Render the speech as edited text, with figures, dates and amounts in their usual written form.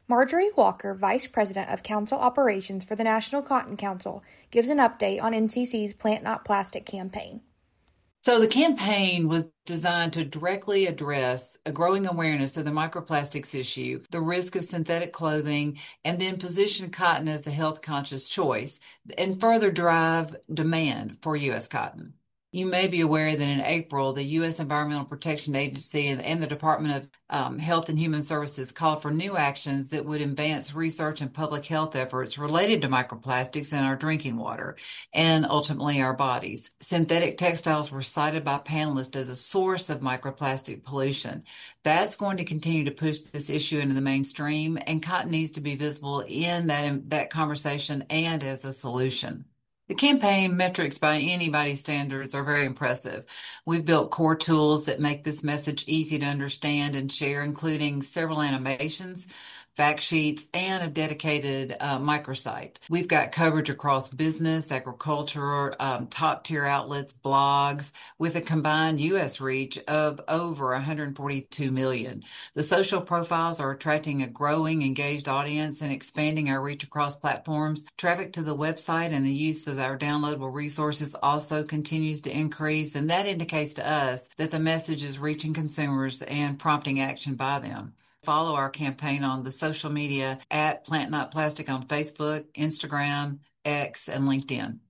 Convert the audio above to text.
Marjorie Walker, Vice President of Council Operations for the National Cotton Council, gives an update on NCC's Plant Not Plastic campaign. So the campaign was designed to directly address a growing awareness of the microplastics issue, the risk of synthetic clothing, and then position cotton as the health conscious choice and further drive demand for U.S. cotton. You may be aware that in April, the U.S. Environmental Protection Agency and the Department of Health and Human Services called for new actions that would advance research and public health efforts related to microplastics in our drinking water and ultimately our bodies. Synthetic textiles were cited by panelists as a source of microplastic pollution. That's going to continue to push this issue into the mainstream, and cotton needs to be visible in that conversation and as a solution. The campaign metrics by anybody's standards are very impressive. We've built core tools that make this message easy to understand and share, including several animations, fact sheets, and a dedicated microsite. We've got coverage across business, agriculture, top-tier outlets, blogs, with a combined U.S. reach of over 142 million. The social profiles are attracting a growing, engaged audience and expanding our reach across platforms. Traffic to the website and the use of our downloadable resources also continues to increase, and that indicates to us that the message is reaching consumers and prompting action by them. Follow our campaign on the social media at Plant Not Plastic on Facebook, Instagram, X, and LinkedIn.